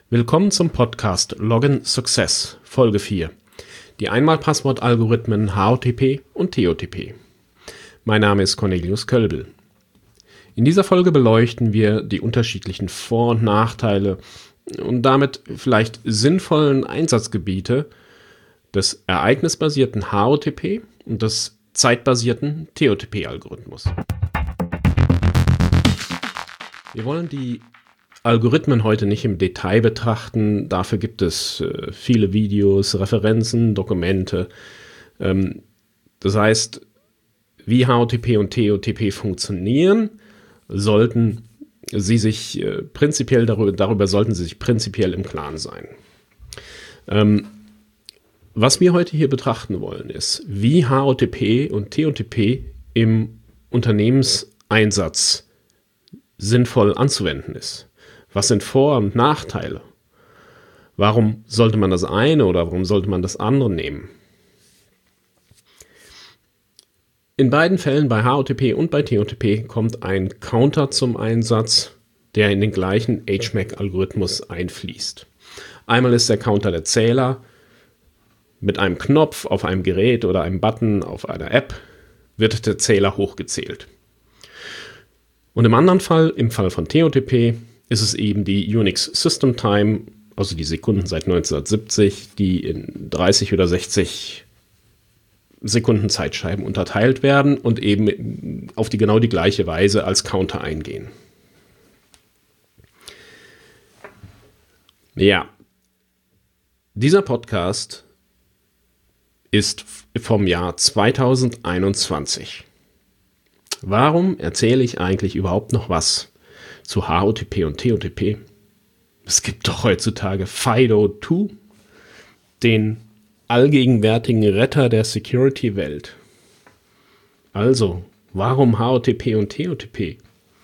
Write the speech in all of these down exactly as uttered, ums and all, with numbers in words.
Willkommen zum Podcast Login Success, Folge vier. Die Einmalpasswort-Algorithmen H O T P und T O T P. Mein Name ist Cornelius Kölbel. In dieser Folge beleuchten wir die unterschiedlichen Vor- und Nachteile und damit vielleicht sinnvollen Einsatzgebiete des ereignisbasierten H O T P und des zeitbasierten T O T P-Algorithmus. Wir wollen die Algorithmen heute nicht im Detail betrachten. Dafür gibt es äh, viele Videos, Referenzen, Dokumente. Ähm, das heißt, wie H O T P und T O T P funktionieren, sollten Sie sich äh, prinzipiell darüber, darüber sollten Sie sich prinzipiell im Klaren sein. Ähm, was wir heute hier betrachten wollen, ist, wie H O T P und T O T P im Unternehmenseinsatz sinnvoll anzuwenden ist. Was sind Vor- und Nachteile? Warum sollte man das eine oder warum sollte man das andere nehmen? In beiden Fällen, bei H O T P und bei T O T P, kommt ein Counter zum Einsatz, der in den gleichen H M A C-Algorithmus einfließt. Einmal ist der Counter der Zähler. Mit einem Knopf auf einem Gerät oder einem Button auf einer App wird der Zähler hochgezählt. Und im anderen Fall, im Fall von T O T P, ist es eben die Unix System Time, also die Sekunden seit neunzehnhundertsiebzig, die in dreißig oder sechzig Sekunden Zeitscheiben unterteilt werden und eben auf die genau die gleiche Weise als Counter eingehen. Ja, dieser Podcast ist vom Jahr zweitausendeinundzwanzig. Warum erzähle ich eigentlich überhaupt noch was zu H O T P und T O T P? Es gibt doch heutzutage FIDO zwei, den allgegenwärtigen Retter der Security-Welt. Also, warum H O T P und T O T P?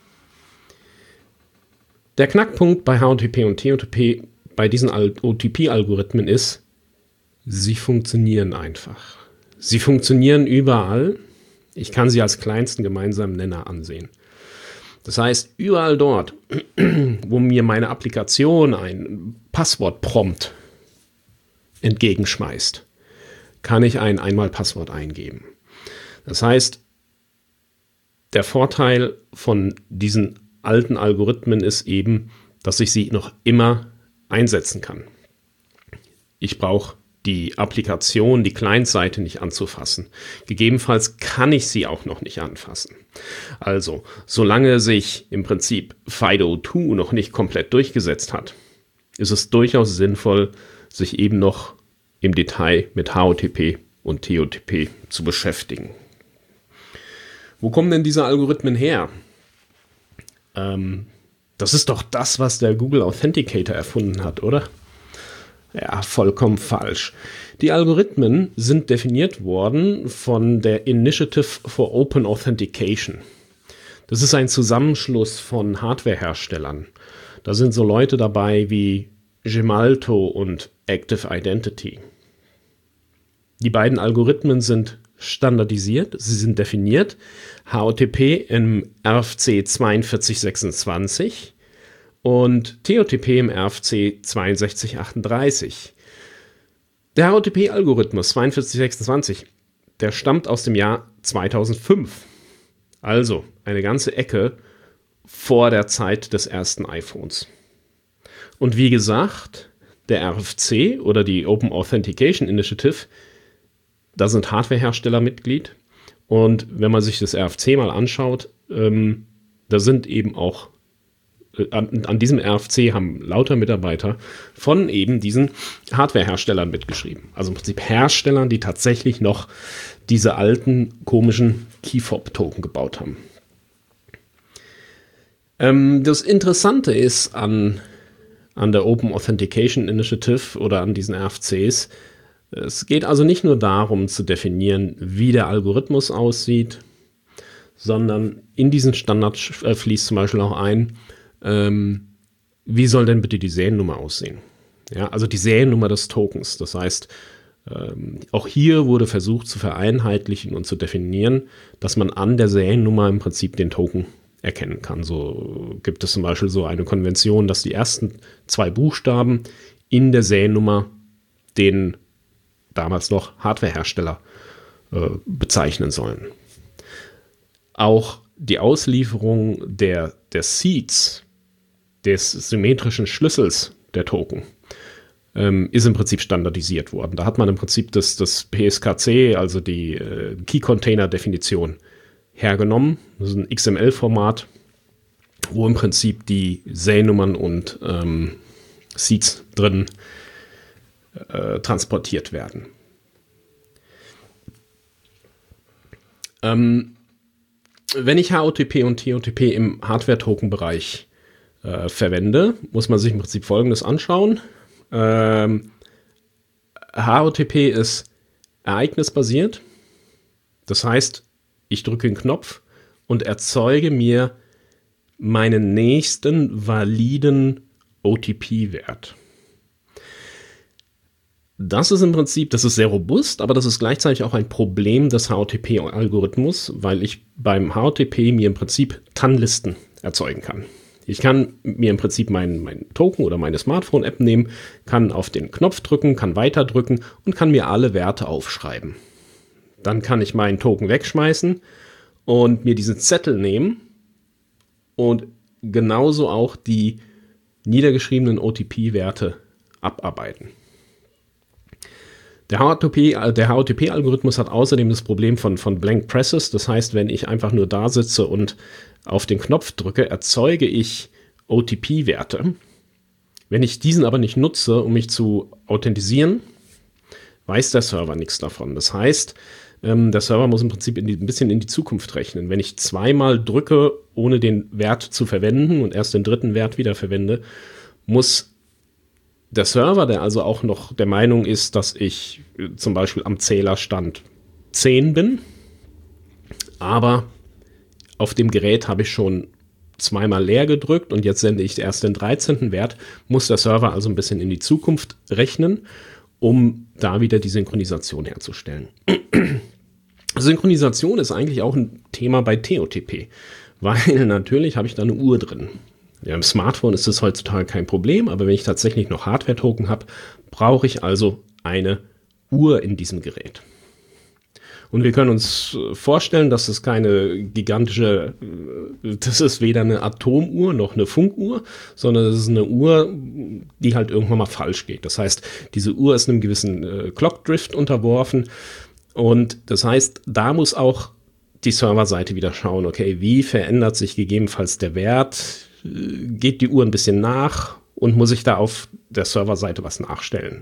Der Knackpunkt bei H O T P und T O T P bei diesen O T P-Algorithmen ist, sie funktionieren einfach. Sie funktionieren überall. Ich kann sie als kleinsten gemeinsamen Nenner ansehen. Das heißt, überall dort, wo mir meine Applikation ein Passwortprompt entgegenschmeißt, kann ich ein Einmalpasswort eingeben. Das heißt, der Vorteil von diesen alten Algorithmen ist eben, dass ich sie noch immer einsetzen kann. Ich brauche die Applikation, die Client-Seite nicht anzufassen. Gegebenenfalls kann ich sie auch noch nicht anfassen. Also, solange sich im Prinzip FIDO zwei noch nicht komplett durchgesetzt hat, ist es durchaus sinnvoll, sich eben noch im Detail mit H O T P und T O T P zu beschäftigen. Wo kommen denn diese Algorithmen her? Ähm, das ist doch das, was der Google Authenticator erfunden hat, oder? Ja, vollkommen falsch. Die Algorithmen sind definiert worden von der Initiative for Open Authentication. Das ist ein Zusammenschluss von Hardwareherstellern. Da sind so Leute dabei wie Gemalto und Active Identity. Die beiden Algorithmen sind standardisiert, sie sind definiert. H O T P im R F C zweiundvierzig sechsundzwanzig und T O T P im R F C zweiundsechzig achtunddreißig. Der H O T P-Algorithmus zweiundvierzig sechsundzwanzig, der stammt aus dem Jahr zweitausendfünf. Also eine ganze Ecke vor der Zeit des ersten iPhones. Und wie gesagt, der R F C oder die Open Authentication Initiative, da sind Hardwarehersteller Mitglied. Und wenn man sich das R F C mal anschaut, ähm, da sind eben auch An, an diesem R F C haben lauter Mitarbeiter von eben diesen Hardwareherstellern mitgeschrieben. Also im Prinzip Herstellern, die tatsächlich noch diese alten, komischen Key-Fob-Token gebaut haben. Ähm, das Interessante ist an, an der Open Authentication Initiative oder an diesen R F Cs, es geht also nicht nur darum zu definieren, wie der Algorithmus aussieht, sondern in diesen Standard fließt zum Beispiel auch ein, Ähm, wie soll denn bitte die Seriennummer aussehen? Ja, also die Seriennummer des Tokens. Das heißt, ähm, auch hier wurde versucht zu vereinheitlichen und zu definieren, dass man an der Seriennummer im Prinzip den Token erkennen kann. So gibt es zum Beispiel so eine Konvention, dass die ersten zwei Buchstaben in der Seriennummer den damals noch Hardwarehersteller äh, bezeichnen sollen. Auch die Auslieferung der, der Seeds, des symmetrischen Schlüssels der Token, ähm, ist im Prinzip standardisiert worden. Da hat man im Prinzip das, das P S K C, also die äh, Key-Container-Definition, hergenommen. Das ist ein X M L-Format, wo im Prinzip die Seriennummern und ähm, Seeds drin äh, transportiert werden. Ähm, wenn ich H O T P und T O T P im Hardware-Token-Bereich äh, verwende, muss man sich im Prinzip Folgendes anschauen. Ähm, H O T P ist ereignisbasiert. Das heißt, ich drücke den Knopf und erzeuge mir meinen nächsten validen O T P-Wert. Das ist im Prinzip, das ist sehr robust, aber das ist gleichzeitig auch ein Problem des H O T P-Algorithmus, weil ich beim H O T P mir im Prinzip T A N-Listen erzeugen kann. Ich kann mir im Prinzip meinen mein Token oder meine Smartphone-App nehmen, kann auf den Knopf drücken, kann weiter drücken und kann mir alle Werte aufschreiben. Dann kann ich meinen Token wegschmeißen und mir diesen Zettel nehmen und genauso auch die niedergeschriebenen O T P-Werte abarbeiten. Der H O T P, der H O T P-Algorithmus hat außerdem das Problem von, von Blank Presses. Das heißt, wenn ich einfach nur da sitze und auf den Knopf drücke, erzeuge ich O T P-Werte. Wenn ich diesen aber nicht nutze, um mich zu authentisieren, weiß der Server nichts davon. Das heißt, ähm, der Server muss im Prinzip in die, ein bisschen in die Zukunft rechnen. Wenn ich zweimal drücke, ohne den Wert zu verwenden und erst den dritten Wert wieder verwende, muss der Server, der also auch noch der Meinung ist, dass ich äh, zum Beispiel am Zählerstand zehn bin, aber auf dem Gerät habe ich schon zweimal leer gedrückt und jetzt sende ich erst den dreizehnten Wert, muss der Server also ein bisschen in die Zukunft rechnen, um da wieder die Synchronisation herzustellen. Synchronisation ist eigentlich auch ein Thema bei T O T P, weil natürlich habe ich da eine Uhr drin. Ja, im Smartphone ist das heutzutage kein Problem, aber wenn ich tatsächlich noch Hardware-Token habe, brauche ich also eine Uhr in diesem Gerät. Und wir können uns vorstellen, dass es keine gigantische, das ist weder eine Atomuhr noch eine Funkuhr, sondern es ist eine Uhr, die halt irgendwann mal falsch geht. Das heißt, diese Uhr ist einem gewissen äh, Clock-Drift unterworfen und das heißt, da muss auch die Serverseite wieder schauen, okay, wie verändert sich gegebenenfalls der Wert, geht die Uhr ein bisschen nach und muss ich da auf der Serverseite was nachstellen.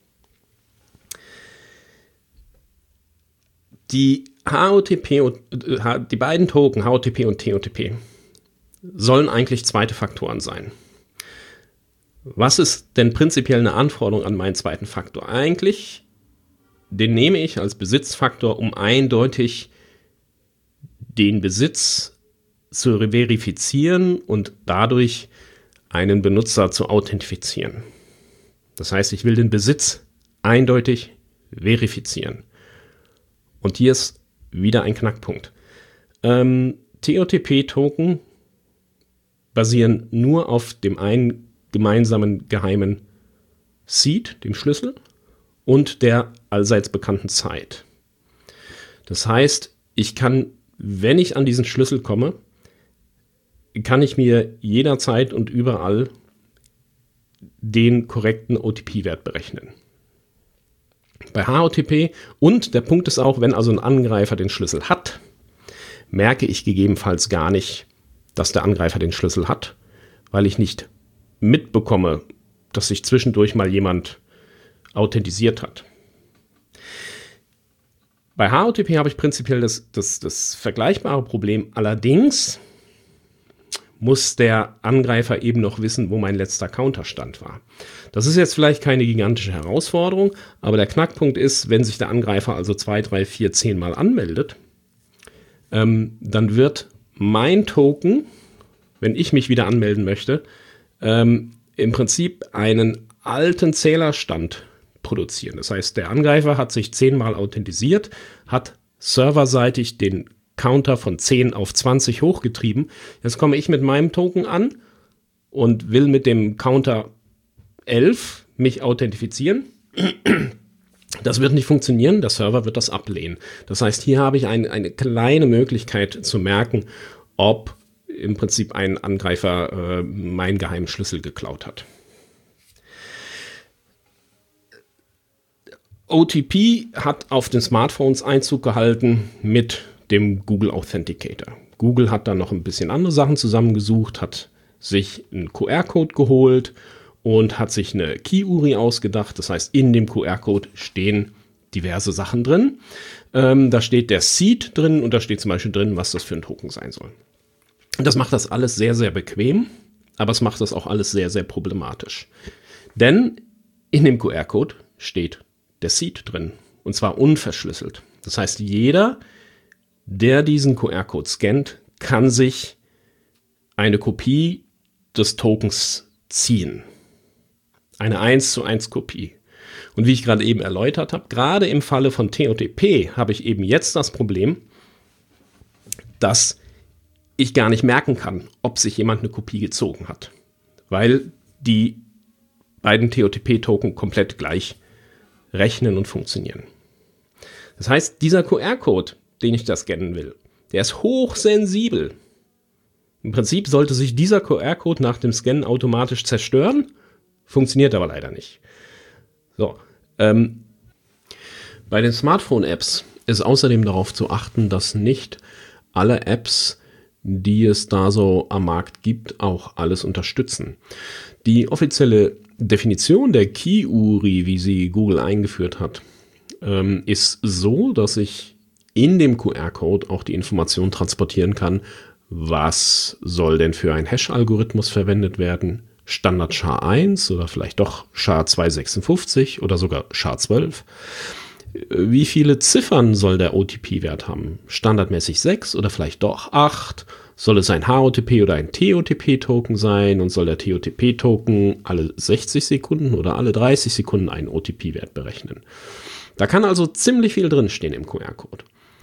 Die H O T P, die beiden Token H O T P und T O T P sollen eigentlich zweite Faktoren sein. Was ist denn prinzipiell eine Anforderung an meinen zweiten Faktor? Eigentlich, den nehme ich als Besitzfaktor, um eindeutig den Besitz zu verifizieren und dadurch einen Benutzer zu authentifizieren. Das heißt, ich will den Besitz eindeutig verifizieren. Und hier ist wieder ein Knackpunkt. Ähm, T O T P-Token basieren nur auf dem einen gemeinsamen geheimen Seed, dem Schlüssel, und der allseits bekannten Zeit. Das heißt, ich kann, wenn ich an diesen Schlüssel komme, kann ich mir jederzeit und überall den korrekten O T P-Wert berechnen. Bei H O T P, und der Punkt ist auch, wenn also ein Angreifer den Schlüssel hat, merke ich gegebenenfalls gar nicht, dass der Angreifer den Schlüssel hat, weil ich nicht mitbekomme, dass sich zwischendurch mal jemand authentisiert hat. Bei H O T P habe ich prinzipiell das, das, das vergleichbare Problem, allerdings muss der Angreifer eben noch wissen, wo mein letzter Counterstand war. Das ist jetzt vielleicht keine gigantische Herausforderung, aber der Knackpunkt ist, wenn sich der Angreifer also zwei, drei, vier, zehn Mal anmeldet, ähm, dann wird mein Token, wenn ich mich wieder anmelden möchte, ähm, im Prinzip einen alten Zählerstand produzieren. Das heißt, der Angreifer hat sich zehnmal authentisiert, hat serverseitig den Counter von zehn auf zwanzig hochgetrieben. Jetzt komme ich mit meinem Token an und will mit dem Counter elf mich authentifizieren. Das wird nicht funktionieren, der Server wird das ablehnen. Das heißt, hier habe ich ein, eine kleine Möglichkeit zu merken, ob im Prinzip ein Angreifer äh, meinen geheimen Schlüssel geklaut hat. O T P hat auf den Smartphones Einzug gehalten mit dem Google Authenticator. Google hat da noch ein bisschen andere Sachen zusammengesucht, hat sich einen Q R-Code geholt und hat sich eine Key-U R I ausgedacht. Das heißt, in dem Q R-Code stehen diverse Sachen drin. Ähm, da steht der Seed drin und da steht zum Beispiel drin, was das für ein Token sein soll. Das macht das alles sehr, sehr bequem, aber es macht das auch alles sehr, sehr problematisch. Denn in dem Q R-Code steht der Seed drin und zwar unverschlüsselt. Das heißt, jeder, der diesen Q R-Code scannt, kann sich eine Kopie des Tokens ziehen. Eine eins zu eins Kopie. Und wie ich gerade eben erläutert habe, gerade im Falle von T O T P habe ich eben jetzt das Problem, dass ich gar nicht merken kann, ob sich jemand eine Kopie gezogen hat. Weil die beiden T O T P-Token komplett gleich rechnen und funktionieren. Das heißt, dieser Q R-Code, den ich da scannen will, der ist hochsensibel. Im Prinzip sollte sich dieser Q R-Code nach dem Scannen automatisch zerstören, funktioniert aber leider nicht. So, ähm, bei den Smartphone-Apps ist außerdem darauf zu achten, dass nicht alle Apps, die es da so am Markt gibt, auch alles unterstützen. Die offizielle Definition der Key-U R I, wie sie Google eingeführt hat, ähm, ist so, dass ich in dem Q R-Code auch die Information transportieren kann, was soll denn für ein Hash-Algorithmus verwendet werden, Standard S H A eins oder vielleicht doch S H A zweihundertsechsundfünfzig oder sogar S H A zwölf. Wie viele Ziffern soll der O T P-Wert haben? Standardmäßig sechs oder vielleicht doch acht? Soll es ein H O T P oder ein T O T P-Token sein? Und soll der T O T P-Token alle sechzig Sekunden oder alle dreißig Sekunden einen O T P-Wert berechnen? Da kann also ziemlich viel drinstehen im Q R-Code.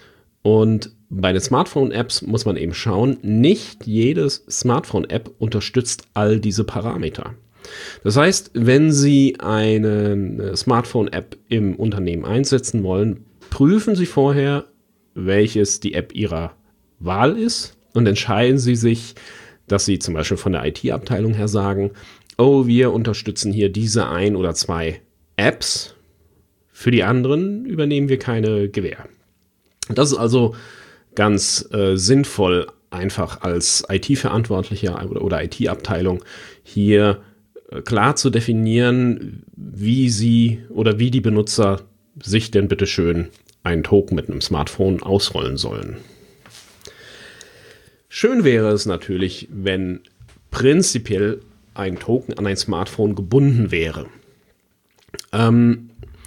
Und bei den Smartphone-Apps muss man eben schauen, nicht jede Smartphone-App unterstützt all diese Parameter. Das heißt, wenn Sie eine Smartphone-App im Unternehmen einsetzen wollen, prüfen Sie vorher, welches die App Ihrer Wahl ist und entscheiden Sie sich, dass Sie zum Beispiel von der I T-Abteilung her sagen, oh, wir unterstützen hier diese ein oder zwei Apps, für die anderen übernehmen wir keine Gewähr. Das ist also ganz äh, sinnvoll, einfach als I T-Verantwortlicher oder, oder I T-Abteilung hier äh, klar zu definieren, wie sie oder wie die Benutzer sich denn bitte schön einen Token mit einem Smartphone ausrollen sollen. Schön wäre es natürlich, wenn prinzipiell ein Token an ein Smartphone gebunden wäre. Ähm,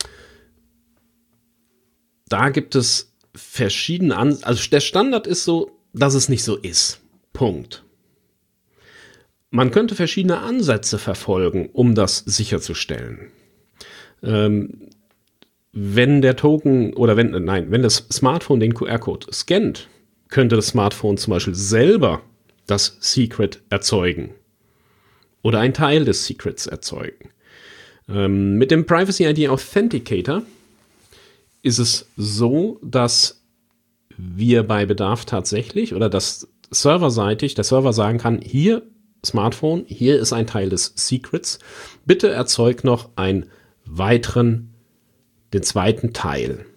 da gibt es verschiedene An- also der Standard ist so, dass es nicht so ist. Punkt. Man könnte verschiedene Ansätze verfolgen, um das sicherzustellen. Ähm, wenn der Token oder wenn, nein, wenn das Smartphone den Q R-Code scannt, könnte das Smartphone zum Beispiel selber das Secret erzeugen oder einen Teil des Secrets erzeugen. Ähm, mit dem Privacy I D Authenticator ist es so, dass wir bei Bedarf tatsächlich oder dass serverseitig der Server sagen kann, hier Smartphone, hier ist ein Teil des Secrets, bitte erzeug noch einen weiteren, den zweiten Teil.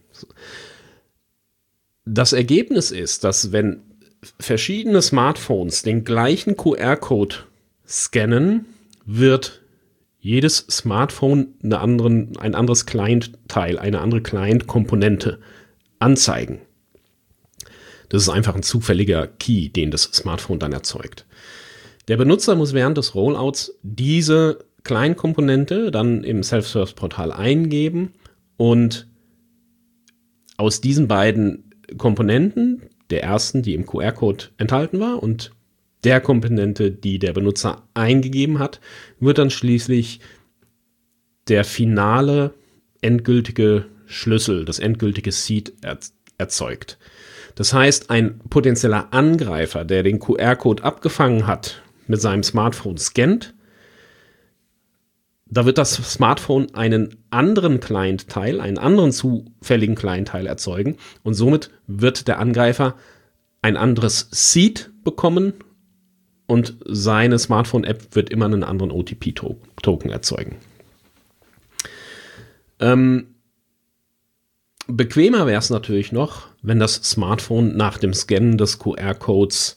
Das Ergebnis ist, dass wenn verschiedene Smartphones den gleichen Q R-Code scannen, wird jedes Smartphone eine anderen, ein anderes Client-Teil, eine andere Client-Komponente anzeigen. Das ist einfach ein zufälliger Key, den das Smartphone dann erzeugt. Der Benutzer muss während des Rollouts diese Client-Komponente dann im Self-Service-Portal eingeben und aus diesen beiden Komponenten, der ersten, die im Q R-Code enthalten war, und der Komponente, die der Benutzer eingegeben hat, wird dann schließlich der finale, endgültige Schlüssel, das endgültige Seed erzeugt. Das heißt, ein potenzieller Angreifer, der den Q R-Code abgefangen hat, mit seinem Smartphone scannt, da wird das Smartphone einen anderen Client-Teil, einen anderen zufälligen Client-Teil erzeugen und somit wird der Angreifer ein anderes Seed bekommen und seine Smartphone-App wird immer einen anderen O T P-Token erzeugen. Ähm, bequemer wäre es natürlich noch, wenn das Smartphone nach dem Scannen des Q R-Codes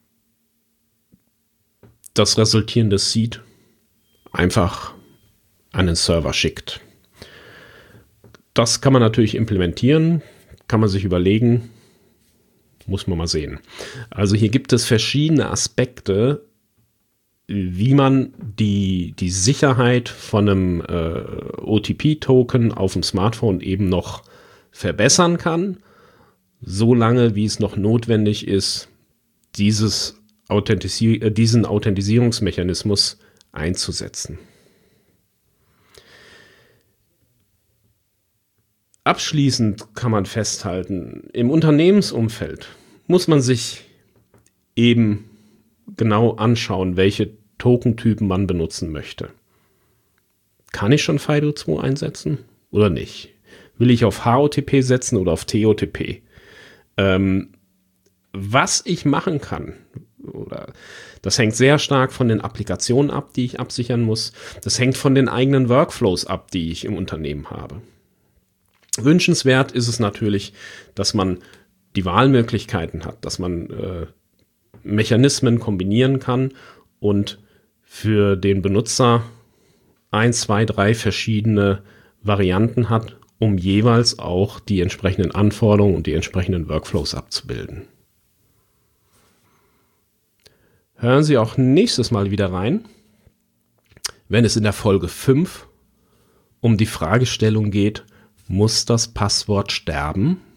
das resultierende Seed einfach an den Server schickt. Das kann man natürlich implementieren, kann man sich überlegen, muss man mal sehen. Also hier gibt es verschiedene Aspekte, wie man die, die Sicherheit von einem äh, O T P-Token auf dem Smartphone eben noch verbessern kann, solange wie es noch notwendig ist, dieses Authentisi- äh, diesen Authentisierungsmechanismus einzusetzen. Abschließend kann man festhalten, im Unternehmensumfeld muss man sich eben genau anschauen, welche Tokentypen man benutzen möchte. Kann ich schon FIDO zwei einsetzen oder nicht? Will ich auf H O T P setzen oder auf T O T P? Ähm, was ich machen kann, oder das hängt sehr stark von den Applikationen ab, die ich absichern muss. Das hängt von den eigenen Workflows ab, die ich im Unternehmen habe. Wünschenswert ist es natürlich, dass man die Wahlmöglichkeiten hat, dass man äh, Mechanismen kombinieren kann und für den Benutzer ein, zwei, drei verschiedene Varianten hat, um jeweils auch die entsprechenden Anforderungen und die entsprechenden Workflows abzubilden. Hören Sie auch nächstes Mal wieder rein, wenn es in der Folge fünf um die Fragestellung geht, muss das Passwort sterben?